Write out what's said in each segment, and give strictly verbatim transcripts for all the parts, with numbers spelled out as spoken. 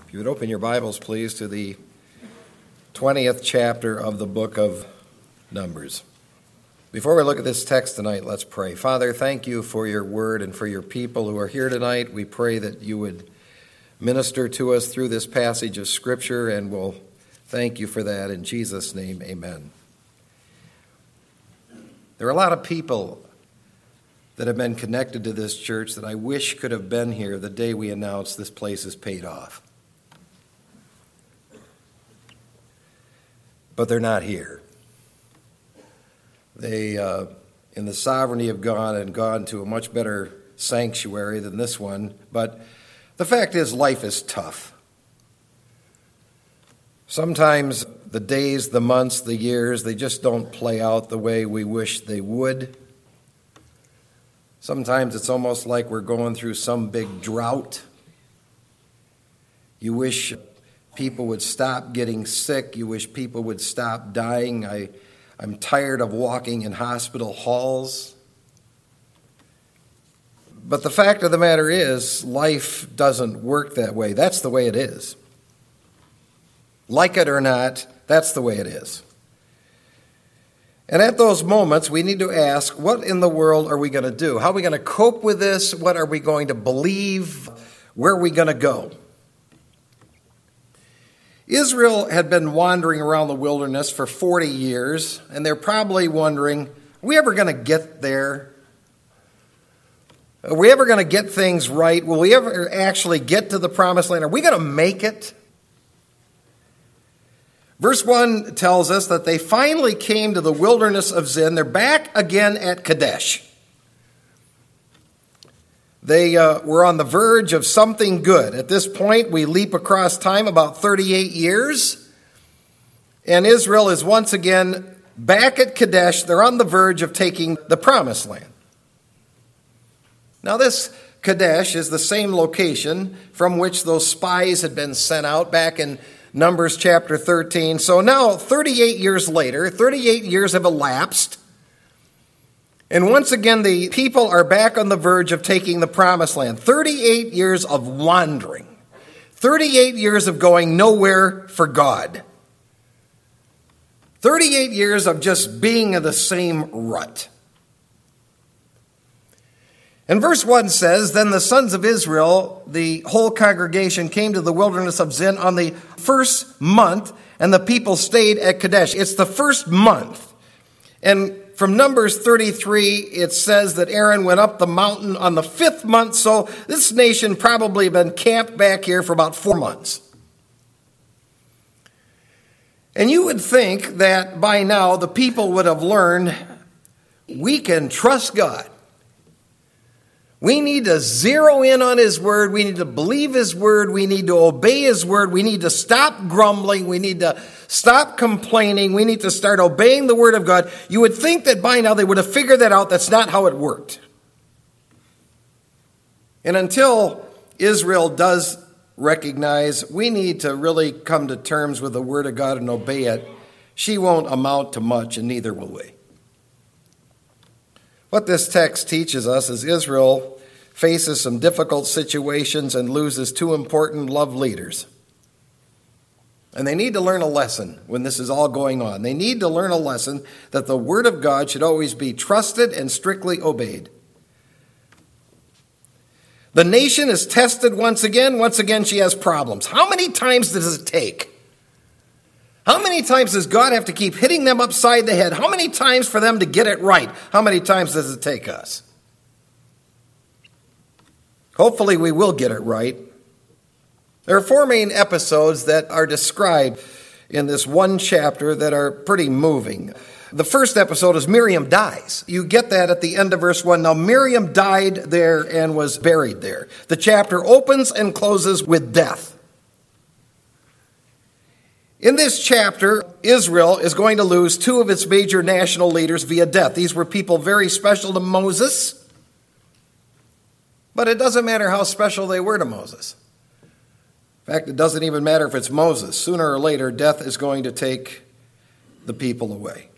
If you would open your Bibles, please, to the twentieth chapter of the book of Numbers. Before we look at this text tonight, let's pray. Father, thank you for your word and for your people who are here tonight. We pray that you would minister to us through this passage of Scripture, and we'll thank you for that. In Jesus' name, amen. There are a lot of people that have been connected to this church that I wish could have been here the day we announced this place is paid off. But they're not here. They, uh, in the sovereignty of God, had gone to a much better sanctuary than this one. But the fact is, life is tough. Sometimes the days, the months, the years, they just don't play out the way we wish they would. Sometimes it's almost like we're going through some big drought. You wish people would stop getting sick. You wish people would stop dying. I, I'm tired of walking in hospital halls. But the fact of the matter is, life doesn't work that way. That's the way it is. Like it or not, that's the way it is. And at those moments, we need to ask, what in the world are we going to do? How are we going to cope with this? What are we going to believe? Where are we going to go? Israel had been wandering around the wilderness for forty years, and they're probably wondering, are we ever going to get there? Are we ever going to get things right? Will we ever actually get to the promised land? Are we going to make it? Verse one tells us that they finally came to the wilderness of Zin. They're back again at Kadesh. They uh, were on the verge of something good. At this point, we leap across time about thirty-eight years. And Israel is once again back at Kadesh. They're on the verge of taking the promised land. Now, this Kadesh is the same location from which those spies had been sent out back in Numbers chapter thirteen. So now, thirty-eight years later, thirty-eight years have elapsed. And once again, the people are back on the verge of taking the promised land. thirty-eight years of wandering. thirty-eight years of going nowhere for God. thirty-eight years of just being in the same rut. And verse one says, then the sons of Israel, the whole congregation, came to the wilderness of Zin on the first month, and the people stayed at Kadesh. It's the first month. And from Numbers thirty-three, it says that Aaron went up the mountain on the fifth month, so this nation probably had been camped back here for about four months. And you would think that by now the people would have learned we can trust God. We need to zero in on His word. We need to believe His word. We need to obey His word. We need to stop grumbling. We need to stop complaining. We need to start obeying the word of God. You would think that by now they would have figured that out. That's not how it worked. And until Israel does recognize we need to really come to terms with the word of God and obey it, she won't amount to much, and neither will we. What this text teaches us is Israel faces some difficult situations and loses two important love leaders. And they need to learn a lesson when this is all going on. They need to learn a lesson that the word of God should always be trusted and strictly obeyed. The nation is tested once again. Once again, she has problems. How many times does it take? How many times does God have to keep hitting them upside the head? How many times for them to get it right? How many times does it take us? Hopefully we will get it right. There are four main episodes that are described in this one chapter that are pretty moving. The first episode is Miriam dies. You get that at the end of verse one. Now Miriam died there and was buried there. The chapter opens and closes with death. In this chapter, Israel is going to lose two of its major national leaders via death. These were people very special to Moses, but it doesn't matter how special they were to Moses. In fact, it doesn't even matter if it's Moses. Sooner or later, death is going to take the people away.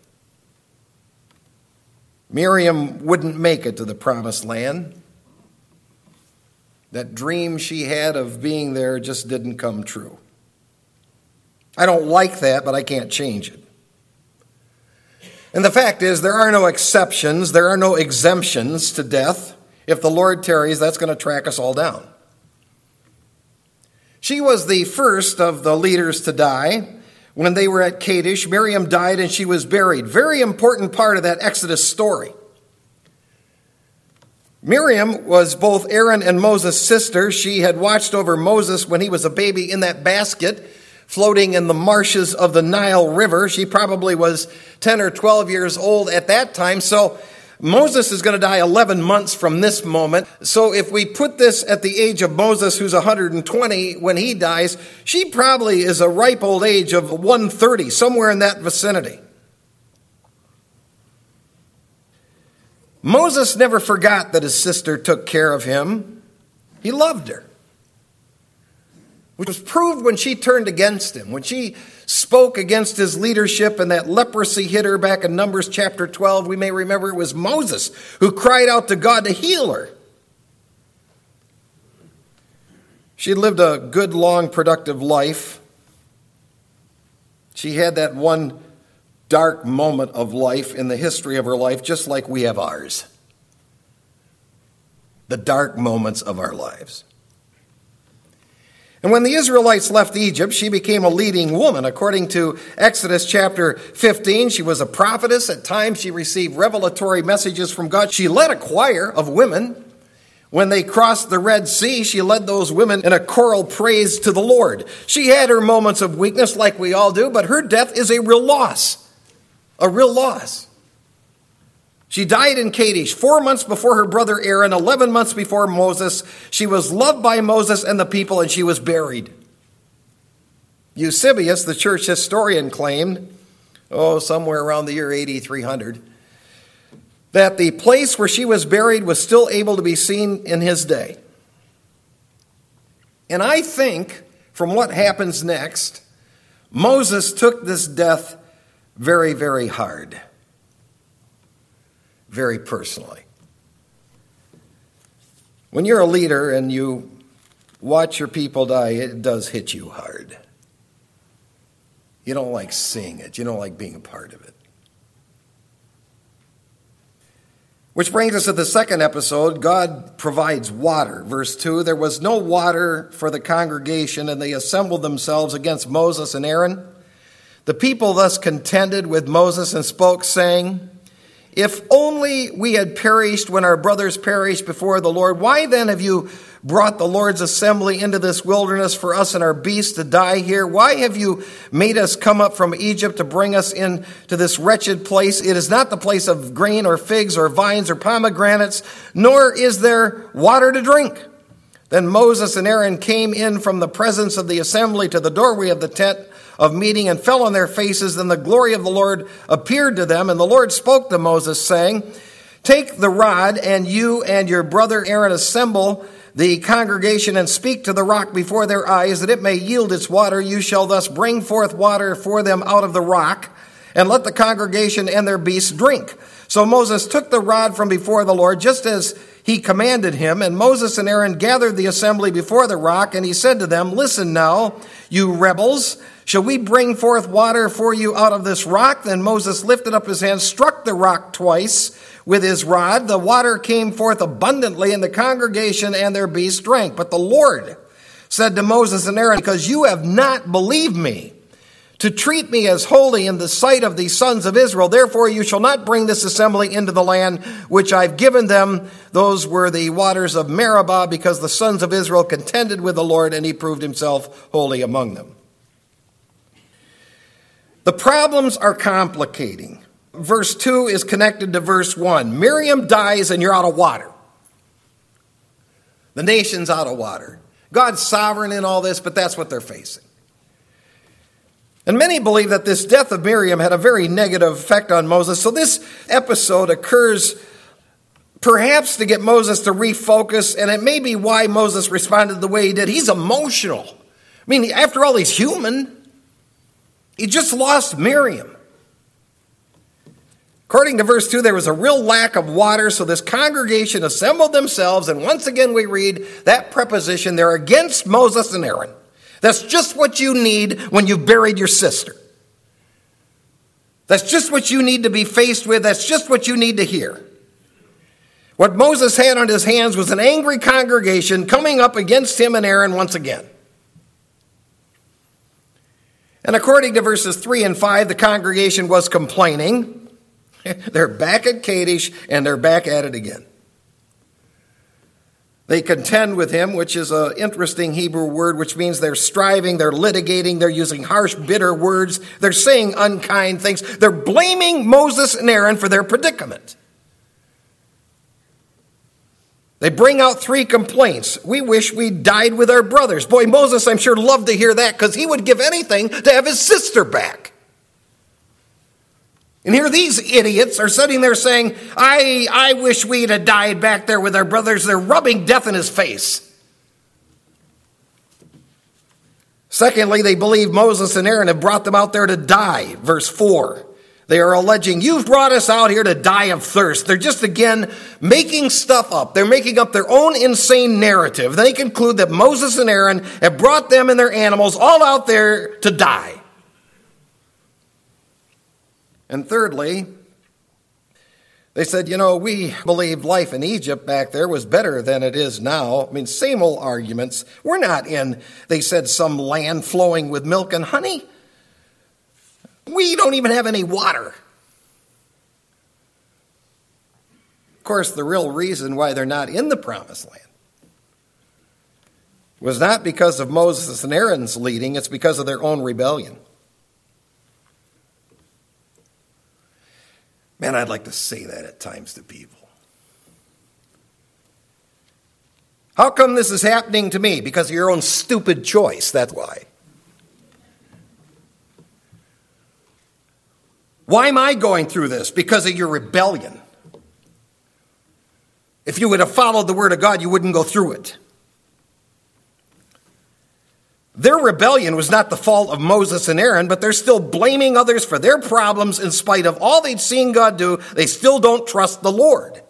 Miriam wouldn't make it to the promised land. That dream she had of being there just didn't come true. I don't like that, but I can't change it. And the fact is, there are no exceptions, there are no exemptions to death. If the Lord tarries, that's going to track us all down. She was the first of the leaders to die. When they were at Kadesh, Miriam died and she was buried. Very important part of that Exodus story. Miriam was both Aaron and Moses' sister. She had watched over Moses when he was a baby in that basket floating in the marshes of the Nile River. She probably was ten or twelve years old at that time. So Moses is going to die eleven months from this moment. So if we put this at the age of Moses, who's one hundred twenty when he dies, she probably is a ripe old age of one hundred thirty, somewhere in that vicinity. Moses never forgot that his sister took care of him. He loved her, which was proved when she turned against him, when she spoke against his leadership and that leprosy hit her back in Numbers chapter twelve. We may remember it was Moses who cried out to God to heal her. She lived a good, long, productive life. She had that one dark moment of life in the history of her life, just like we have ours. The dark moments of our lives. And when the Israelites left Egypt, she became a leading woman. According to Exodus chapter fifteen, she was a prophetess. At times she received revelatory messages from God. She led a choir of women. When they crossed the Red Sea, she led those women in a choral praise to the Lord. She had her moments of weakness like we all do, but her death is a real loss. A real loss. She died in Kadesh four months before her brother Aaron, eleven months before Moses. She was loved by Moses and the people, and she was buried. Eusebius, the church historian, claimed, oh, somewhere around the year eighty-three hundred, that the place where she was buried was still able to be seen in his day. And I think, from what happens next, Moses took this death very, very hard. Very personally. When you're a leader and you watch your people die, it does hit you hard. You don't like seeing it. You don't like being a part of it. Which brings us to the second episode. God provides water. Verse two, there was no water for the congregation, and they assembled themselves against Moses and Aaron. The people thus contended with Moses and spoke, saying, if only we had perished when our brothers perished before the Lord. Why then have you brought the Lord's assembly into this wilderness for us and our beasts to die here? Why have you made us come up from Egypt to bring us into this wretched place? It is not the place of grain or figs or vines or pomegranates, nor is there water to drink. Then Moses and Aaron came in from the presence of the assembly to the doorway of the tent of meeting and fell on their faces. Then the glory of the Lord appeared to them. And the Lord spoke to Moses, saying, take the rod, and you and your brother Aaron assemble the congregation and speak to the rock before their eyes, that it may yield its water. You shall thus bring forth water for them out of the rock, and let the congregation and their beasts drink. So Moses took the rod from before the Lord, just as he commanded him. And Moses and Aaron gathered the assembly before the rock, and he said to them, listen now, you rebels, shall we bring forth water for you out of this rock? Then Moses lifted up his hand, struck the rock twice with his rod. The water came forth abundantly, and the congregation and their beasts drank. But the Lord said to Moses and Aaron, because you have not believed me, to treat me as holy in the sight of the sons of Israel, therefore you shall not bring this assembly into the land which I've given them. Those were the waters of Meribah, because the sons of Israel contended with the Lord, and he proved himself holy among them. The problems are complicating. Verse two is connected to verse one. Miriam dies and you're out of water. The nation's out of water. God's sovereign in all this, but that's what they're facing. And many believe that this death of Miriam had a very negative effect on Moses. So this episode occurs perhaps to get Moses to refocus, and it may be why Moses responded the way he did. He's emotional. I mean, after all, he's human. He just lost Miriam. According to verse two, there was a real lack of water, so this congregation assembled themselves, and once again we read that preposition, they're against Moses and Aaron. That's just what you need when you've buried your sister. That's just what you need to be faced with. That's just what you need to hear. What Moses had on his hands was an angry congregation coming up against him and Aaron once again. And according to verses three and five, the congregation was complaining. They're back at Kadesh, and they're back at it again. They contend with him, which is an interesting Hebrew word, which means they're striving, they're litigating, they're using harsh, bitter words, they're saying unkind things. They're blaming Moses and Aaron for their predicament. They bring out three complaints. We wish we died with our brothers. Boy, Moses, I'm sure, loved to hear that because he would give anything to have his sister back. And here these idiots are sitting there saying, I, I wish we'd have died back there with our brothers. They're rubbing death in his face. Secondly, they believe Moses and Aaron have brought them out there to die. Verse four. They are alleging, you've brought us out here to die of thirst. They're just, again, making stuff up. They're making up their own insane narrative. They conclude that Moses and Aaron have brought them and their animals all out there to die. And thirdly, they said, you know, we believed life in Egypt back there was better than it is now. I mean, same old arguments. We're not in, they said, some land flowing with milk and honey. We don't even have any water. Of course, the real reason why they're not in the promised land was not because of Moses and Aaron's leading, it's because of their own rebellion. Man, I'd like to say that at times to people. How come this is happening to me? Because of your own stupid choice, that's why. Why am I going through this? Because of your rebellion. If you would have followed the word of God, you wouldn't go through it. Their rebellion was not the fault of Moses and Aaron, but they're still blaming others for their problems in spite of all they'd seen God do. They still don't trust the Lord.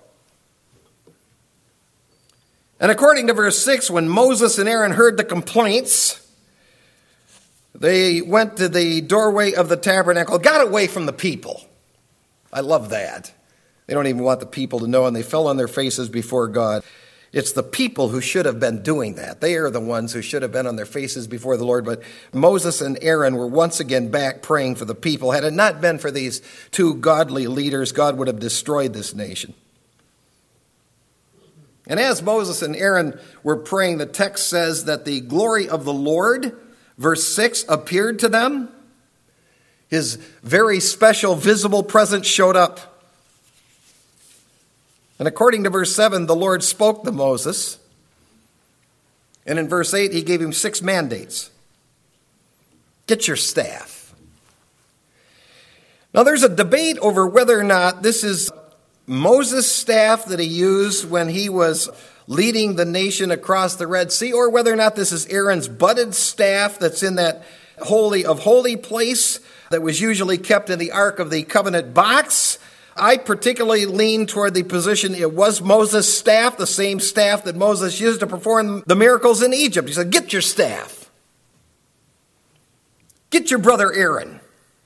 And according to verse six, when Moses and Aaron heard the complaints, they went to the doorway of the tabernacle, got away from the people. I love that. They don't even want the people to know, and they fell on their faces before God. It's the people who should have been doing that. They are the ones who should have been on their faces before the Lord. But Moses and Aaron were once again back praying for the people. Had it not been for these two godly leaders, God would have destroyed this nation. And as Moses and Aaron were praying, the text says that the glory of the Lord, verse six, appeared to them. His very special visible presence showed up. And according to verse seven, the Lord spoke to Moses. And in verse eight, he gave him six mandates. Get your staff. Now there's a debate over whether or not this is Moses' staff that he used when he was leading the nation across the Red Sea, or whether or not this is Aaron's budded staff that's in that holy of holy place that was usually kept in the Ark of the Covenant box. I particularly lean toward the position it was Moses' staff, the same staff that Moses used to perform the miracles in Egypt. He said, get your staff. Get your brother Aaron.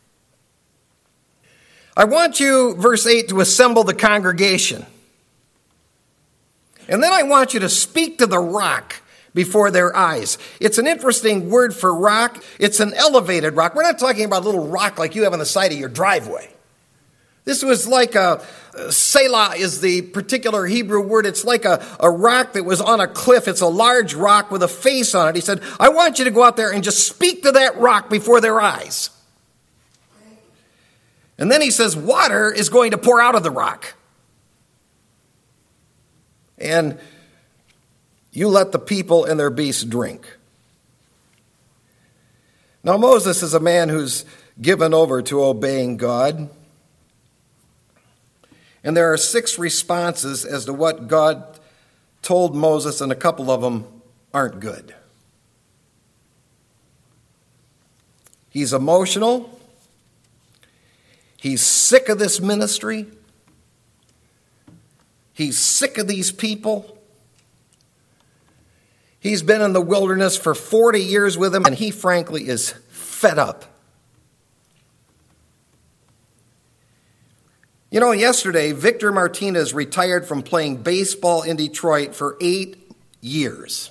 I want you, verse eight, to assemble the congregation. And then I want you to speak to the rock before their eyes. It's an interesting word for rock. It's an elevated rock. We're not talking about a little rock like you have on the side of your driveway. This was like a, Selah is the particular Hebrew word. It's like a, a rock that was on a cliff. It's a large rock with a face on it. He said, I want you to go out there and just speak to that rock before their eyes. And then he says, water is going to pour out of the rock. And you let the people and their beasts drink. Now Moses is a man who's given over to obeying God. And there are six responses as to what God told Moses, and a couple of them aren't good. He's emotional. He's sick of this ministry. He's sick of these people. He's been in the wilderness for forty years with them, and he frankly is fed up. You know, yesterday, Victor Martinez retired from playing baseball in Detroit for eight years.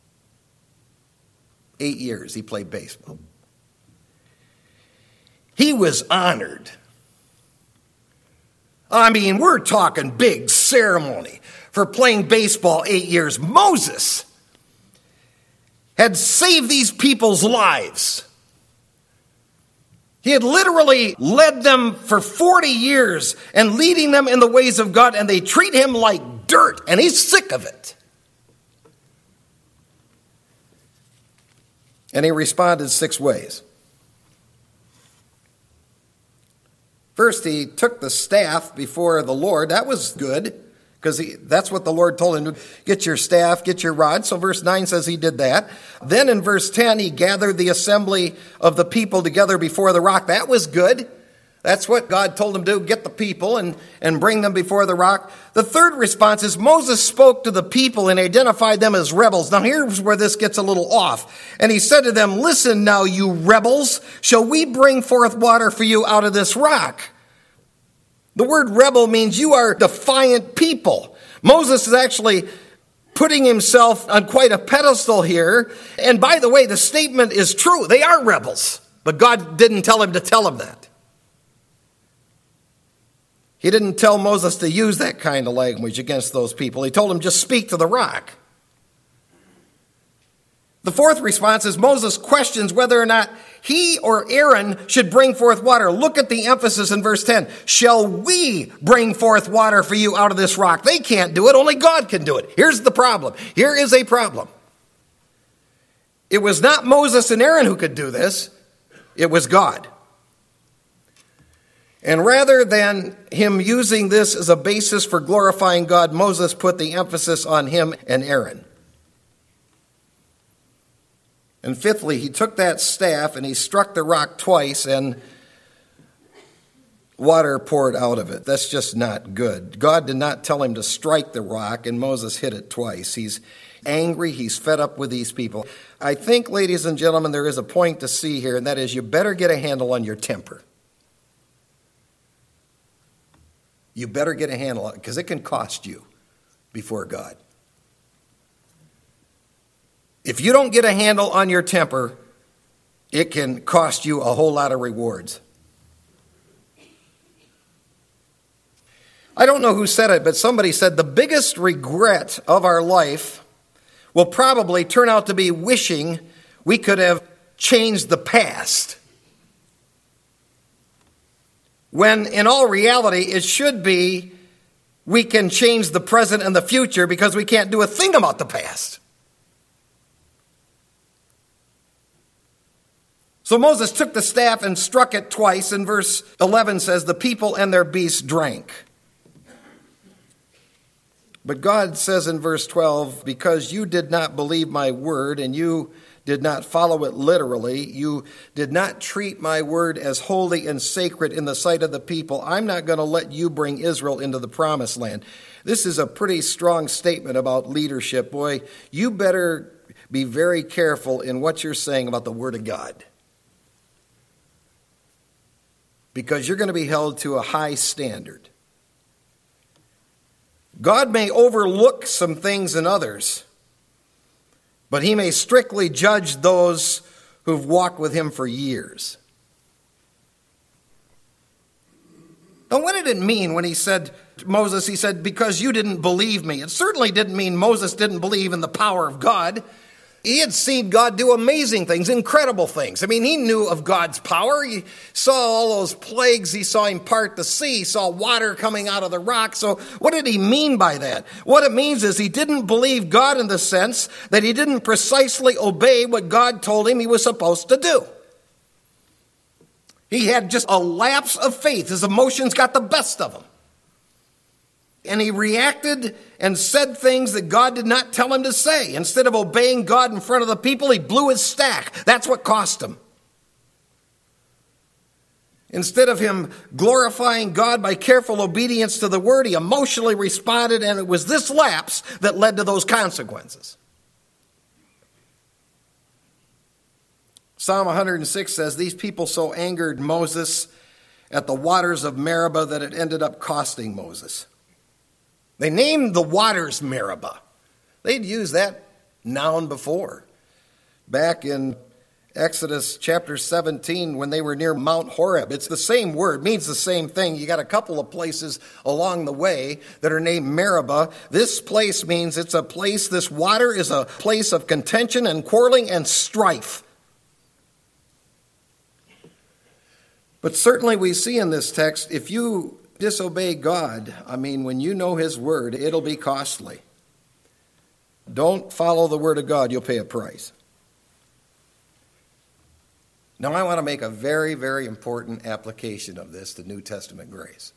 Eight years he played baseball. He was honored. I mean, we're talking big ceremony for playing baseball eight years. Moses had saved these people's lives. He had literally led them for forty years and leading them in the ways of God, and they treat him like dirt, and he's sick of it. And he responded six ways. First, he took the staff before the Lord. That was good, because that's what the Lord told him to do. Get your staff, get your rod. So verse nine says he did that. Then in verse ten, he gathered the assembly of the people together before the rock. That was good. That's what God told him to do, get the people and, and bring them before the rock. The third response is Moses spoke to the people and identified them as rebels. Now here's where this gets a little off. And he said to them, listen now, you rebels, shall we bring forth water for you out of this rock? The word rebel means you are defiant people. Moses is actually putting himself on quite a pedestal here. And by the way, the statement is true. They are rebels. But God didn't tell him to tell them that. He didn't tell Moses to use that kind of language against those people. He told him just speak to the rock. The fourth response is Moses questions whether or not he or Aaron should bring forth water. Look at the emphasis in verse ten. Shall we bring forth water for you out of this rock? They can't do it. Only God can do it. Here's the problem. Here is a problem. It was not Moses and Aaron who could do this. It was God. And rather than him using this as a basis for glorifying God, Moses put the emphasis on him and Aaron. And fifthly, he took that staff and he struck the rock twice and water poured out of it. That's just not good. God did not tell him to strike the rock, and Moses hit it twice. He's angry. He's fed up with these people. I think, ladies and gentlemen, there is a point to see here, and that is you better get a handle on your temper. You better get a handle on it, because it can cost you before God. If you don't get a handle on your temper, it can cost you a whole lot of rewards. I don't know who said it, but somebody said the biggest regret of our life will probably turn out to be wishing we could have changed the past. When in all reality, it should be we can change the present and the future because we can't do a thing about the past. So Moses took the staff and struck it twice, and verse eleven says, the people and their beasts drank. But God says in verse twelve, because you did not believe my word and you did not follow it literally, you did not treat my word as holy and sacred in the sight of the people, I'm not going to let you bring Israel into the promised land. This is a pretty strong statement about leadership. Boy, you better be very careful in what you're saying about the word of God, because you're going to be held to a high standard. God may overlook some things in others, but he may strictly judge those who've walked with him for years. Now, what did it mean when he said to Moses, he said, because you didn't believe me? It certainly didn't mean Moses didn't believe in the power of God. He had seen God do amazing things, incredible things. I mean, he knew of God's power. He saw all those plagues. He saw him part the sea. He saw water coming out of the rock. So what did he mean by that? What it means is he didn't believe God in the sense that he didn't precisely obey what God told him he was supposed to do. He had just a lapse of faith. His emotions got the best of him. And he reacted and said things that God did not tell him to say. Instead of obeying God in front of the people, he blew his stack. That's what cost him. Instead of him glorifying God by careful obedience to the word, he emotionally responded, and it was this lapse that led to those consequences. Psalm one hundred six says, these people so angered Moses at the waters of Meribah that it ended up costing Moses. They named the waters Meribah. They'd used that noun before. Back in Exodus chapter seventeen, when they were near Mount Horeb. It's the same word, means the same thing. You got a couple of places along the way that are named Meribah. This place means it's a place, this water is a place of contention and quarreling and strife. But certainly we see in this text, if you disobey God, I mean, when you know his word, it'll be costly. Don't follow the word of God, you'll pay a price. Now, I want to make a very, very important application of this to New Testament grace.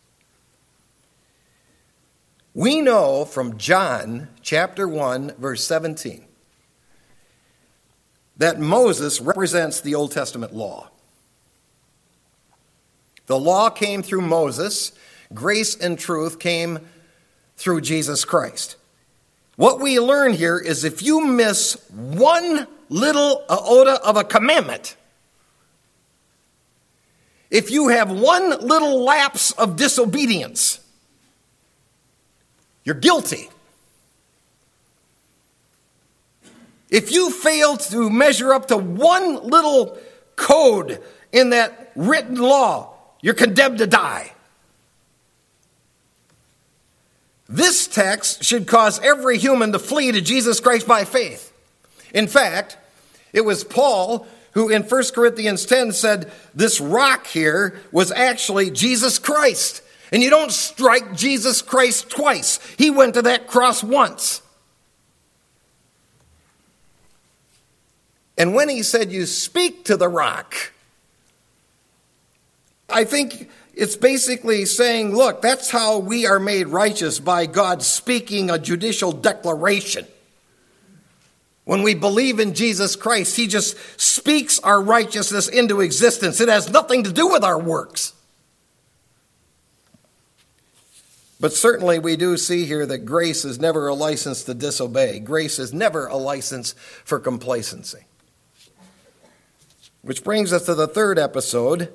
We know from John chapter one, verse seventeen, that Moses represents the Old Testament law. The law came through Moses. Grace and truth came through Jesus Christ. What we learn here is if you miss one little iota of a commandment, if you have one little lapse of disobedience, you're guilty. If you fail to measure up to one little code in that written law, you're condemned to die. This text should cause every human to flee to Jesus Christ by faith. In fact, it was Paul who in First Corinthians ten said this rock here was actually Jesus Christ. And you don't strike Jesus Christ twice. He went to that cross once. And when he said you speak to the rock, I think it's basically saying, look, that's how we are made righteous, by God speaking a judicial declaration. When we believe in Jesus Christ, he just speaks our righteousness into existence. It has nothing to do with our works. But certainly we do see here that grace is never a license to disobey. Grace is never a license for complacency. Which brings us to the third episode.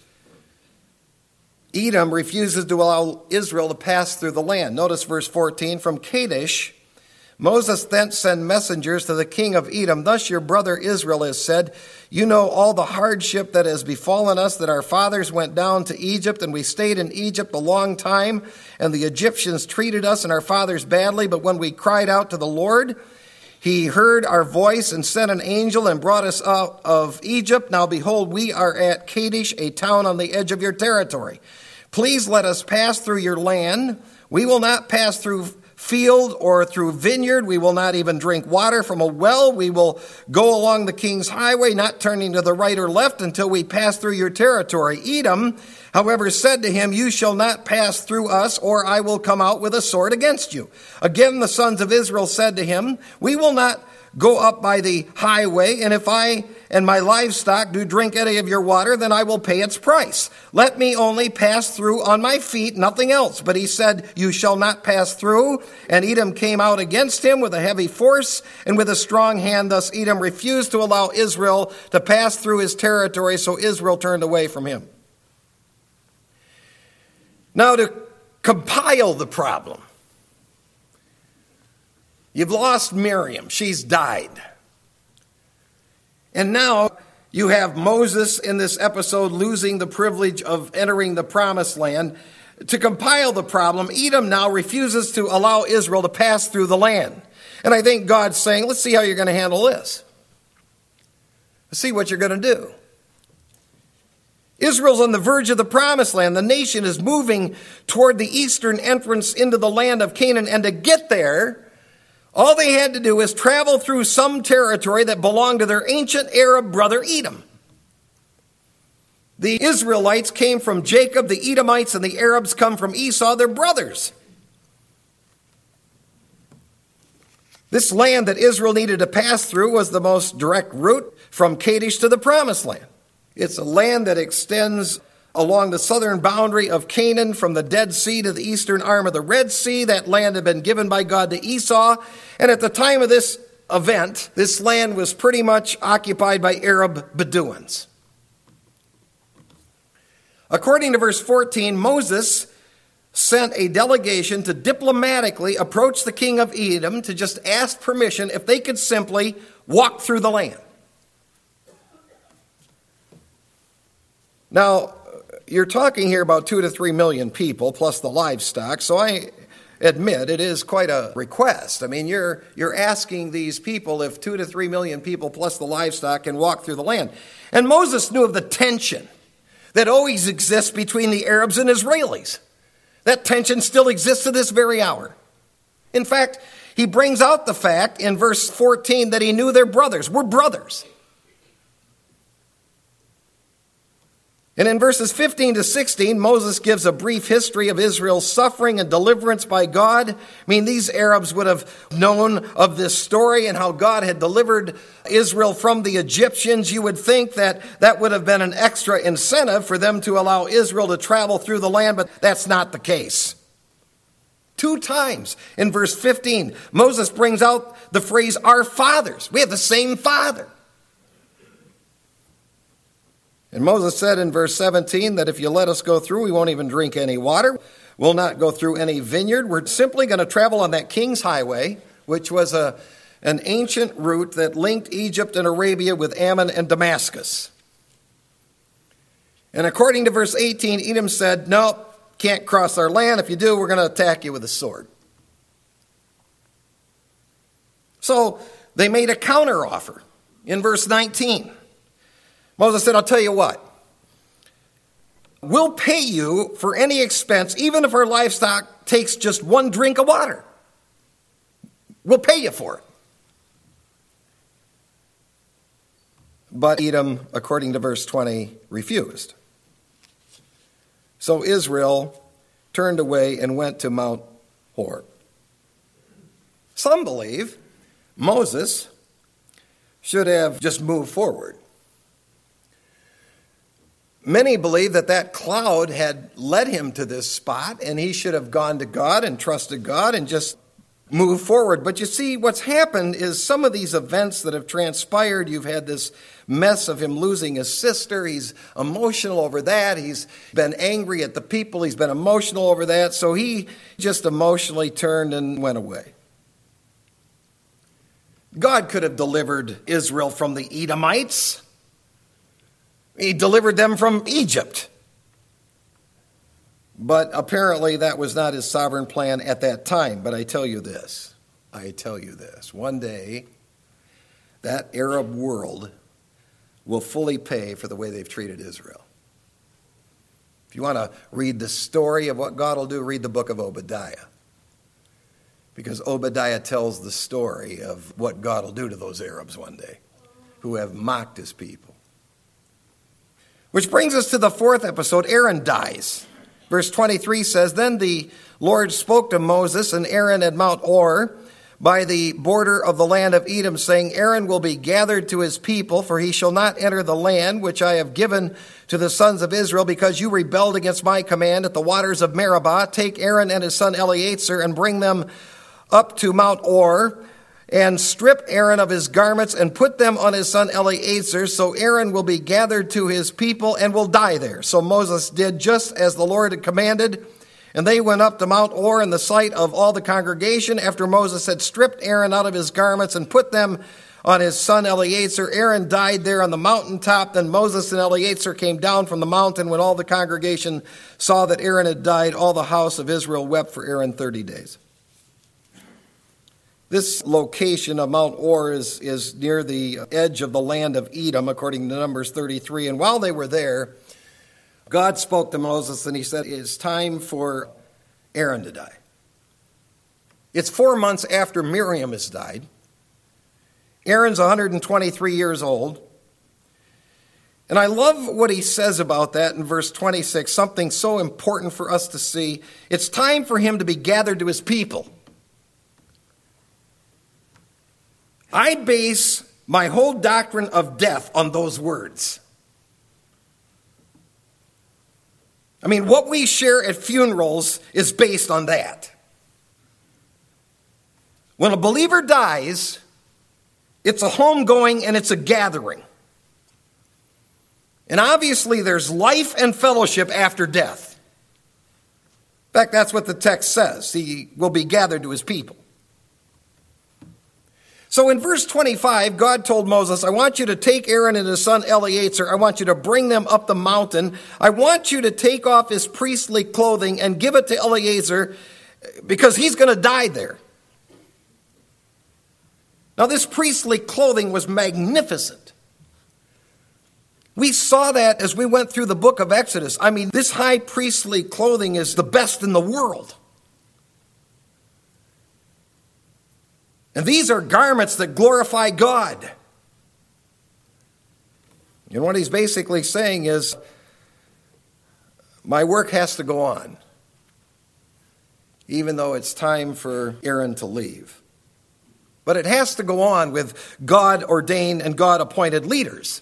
Edom refuses to allow Israel to pass through the land. Notice verse fourteen, from Kadesh, Moses then sent messengers to the king of Edom. Thus your brother Israel has said, you know all the hardship that has befallen us, that our fathers went down to Egypt, and we stayed in Egypt a long time, and the Egyptians treated us and our fathers badly. But when we cried out to the Lord, he heard our voice and sent an angel and brought us out of Egypt. Now behold, we are at Kadesh, a town on the edge of your territory. Please let us pass through your land. We will not pass through field or through vineyard. We will not even drink water from a well. We will go along the king's highway, not turning to the right or left until we pass through your territory. Edom, however, said to him, you shall not pass through us, or I will come out with a sword against you. Again, the sons of Israel said to him, we will not go up by the highway, and if I and my livestock do drink any of your water, then I will pay its price. Let me only pass through on my feet, nothing else. But he said, you shall not pass through. And Edom came out against him with a heavy force and with a strong hand. Thus Edom refused to allow Israel to pass through his territory, so Israel turned away from him. Now, to compile the problem, you've lost Miriam. She's died. And now you have Moses in this episode losing the privilege of entering the promised land. To compile the problem, Edom now refuses to allow Israel to pass through the land. And I think God's saying, let's see how you're going to handle this. Let's see what you're going to do. Israel's on the verge of the promised land. The nation is moving toward the eastern entrance into the land of Canaan. And to get there, all they had to do was travel through some territory that belonged to their ancient Arab brother Edom. The Israelites came from Jacob, the Edomites and the Arabs come from Esau, their brothers. This land that Israel needed to pass through was the most direct route from Kadesh to the promised land. It's a land that extends along the southern boundary of Canaan from the Dead Sea to the eastern arm of the Red Sea. That land had been given by God to Esau. And at the time of this event, this land was pretty much occupied by Arab Bedouins. According to verse fourteen, Moses sent a delegation to diplomatically approach the king of Edom to just ask permission if they could simply walk through the land. Now, you're talking here about two to three million people plus the livestock, so I admit it is quite a request. I mean, you're you're asking these people if two to three million people plus the livestock can walk through the land. And Moses knew of the tension that always exists between the Arabs and Israelis. That tension still exists to this very hour. In fact, he brings out the fact in verse fourteen that he knew their brothers. We're brothers. And in verses fifteen to sixteen, Moses gives a brief history of Israel's suffering and deliverance by God. I mean, these Arabs would have known of this story and how God had delivered Israel from the Egyptians. You would think that that would have been an extra incentive for them to allow Israel to travel through the land, but that's not the case. Two times in verse fifteen, Moses brings out the phrase, our fathers. We have the same father. And Moses said in verse seventeen that if you let us go through, we won't even drink any water. We'll not go through any vineyard. We're simply going to travel on that King's Highway, which was a, an ancient route that linked Egypt and Arabia with Ammon and Damascus. And according to verse eighteen, Edom said, no, can't cross our land. If you do, we're going to attack you with a sword. So they made a counteroffer in verse nineteen. Moses said, I'll tell you what, we'll pay you for any expense, even if our livestock takes just one drink of water. We'll pay you for it. But Edom, according to verse twenty, refused. So Israel turned away and went to Mount Hor. Some believe Moses should have just moved forward. Many believe that that cloud had led him to this spot and he should have gone to God and trusted God and just moved forward. But you see, what's happened is some of these events that have transpired, you've had this mess of him losing his sister. He's emotional over that. He's been angry at the people. He's been emotional over that. So he just emotionally turned and went away. God could have delivered Israel from the Edomites. He delivered them from Egypt. But apparently that was not his sovereign plan at that time. But I tell you this, I tell you this, one day that Arab world will fully pay for the way they've treated Israel. If you want to read the story of what God will do, read the book of Obadiah. Because Obadiah tells the story of what God will do to those Arabs one day who have mocked his people. Which brings us to the fourth episode. Aaron dies. Verse twenty-three says, Then the Lord spoke to Moses and Aaron at Mount Hor by the border of the land of Edom, saying, Aaron will be gathered to his people, for he shall not enter the land which I have given to the sons of Israel, because you rebelled against my command at the waters of Meribah. Take Aaron and his son Eleazar and bring them up to Mount Hor, and strip Aaron of his garments and put them on his son Eleazar. So Aaron will be gathered to his people and will die there. So Moses did just as the Lord had commanded. And they went up to Mount Hor in the sight of all the congregation. After Moses had stripped Aaron out of his garments and put them on his son Eleazar, Aaron died there on the mountaintop. Then Moses and Eleazar came down from the mountain. When all the congregation saw that Aaron had died, all the house of Israel wept for Aaron thirty days. This location of Mount Hor is, is near the edge of the land of Edom, according to Numbers thirty-three. And while they were there, God spoke to Moses and he said, it's time for Aaron to die. It's four months after Miriam has died. Aaron's one hundred twenty-three years old. And I love what he says about that in verse twenty-six, something so important for us to see. It's time for him to be gathered to his people. I base my whole doctrine of death on those words. I mean, what we share at funerals is based on that. When a believer dies, it's a homegoing and it's a gathering. And obviously there's life and fellowship after death. In fact, that's what the text says. He will be gathered to his people. So in verse twenty-five, God told Moses, I want you to take Aaron and his son Eleazar. I want you to bring them up the mountain. I want you to take off his priestly clothing and give it to Eleazar because he's going to die there. Now, this priestly clothing was magnificent. We saw that as we went through the book of Exodus. I mean, this high priestly clothing is the best in the world. And these are garments that glorify God. And what he's basically saying is, my work has to go on, even though it's time for Aaron to leave. But it has to go on with God-ordained and God-appointed leaders.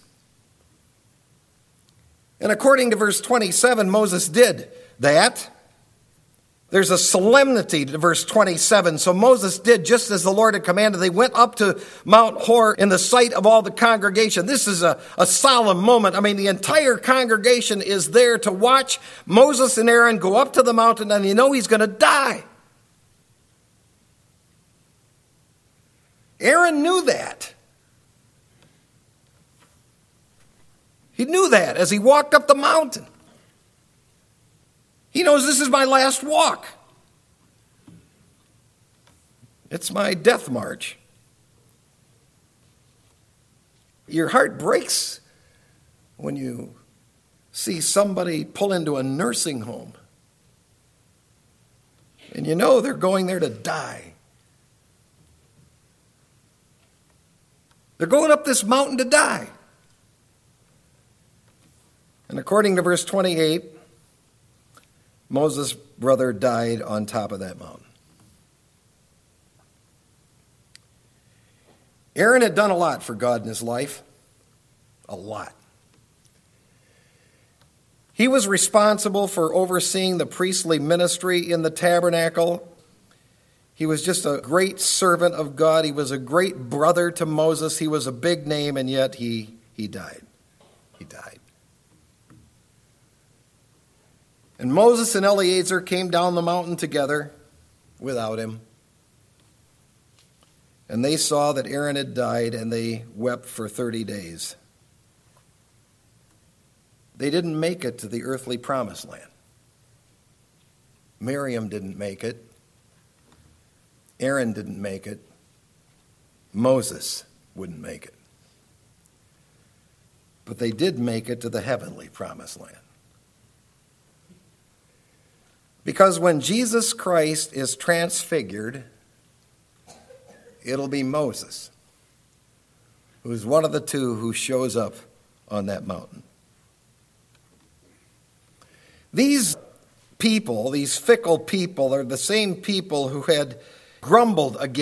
And according to verse twenty-seven, Moses did that. There's a solemnity to verse twenty-seven. So Moses did just as the Lord had commanded. They went up to Mount Hor in the sight of all the congregation. This is a, a solemn moment. I mean, the entire congregation is there to watch Moses and Aaron go up to the mountain, and you know he's going to die. Aaron knew that. He knew that as he walked up the mountain. He knows this is my last walk. It's my death march. Your heart breaks when you see somebody pull into a nursing home. And you know they're going there to die. They're going up this mountain to die. And according to verse twenty-eight, Moses' brother died on top of that mountain. Aaron had done a lot for God in his life. A lot. He was responsible for overseeing the priestly ministry in the tabernacle. He was just a great servant of God. He was a great brother to Moses. He was a big name, and yet he, he died. He died. And Moses and Eleazar came down the mountain together without him. And they saw that Aaron had died, and they wept for thirty days. They didn't make it to the earthly promised land. Miriam didn't make it. Aaron didn't make it. Moses wouldn't make it. But they did make it to the heavenly promised land. Because when Jesus Christ is transfigured, it'll be Moses, who's one of the two who shows up on that mountain. These people, these fickle people, are the same people who had grumbled against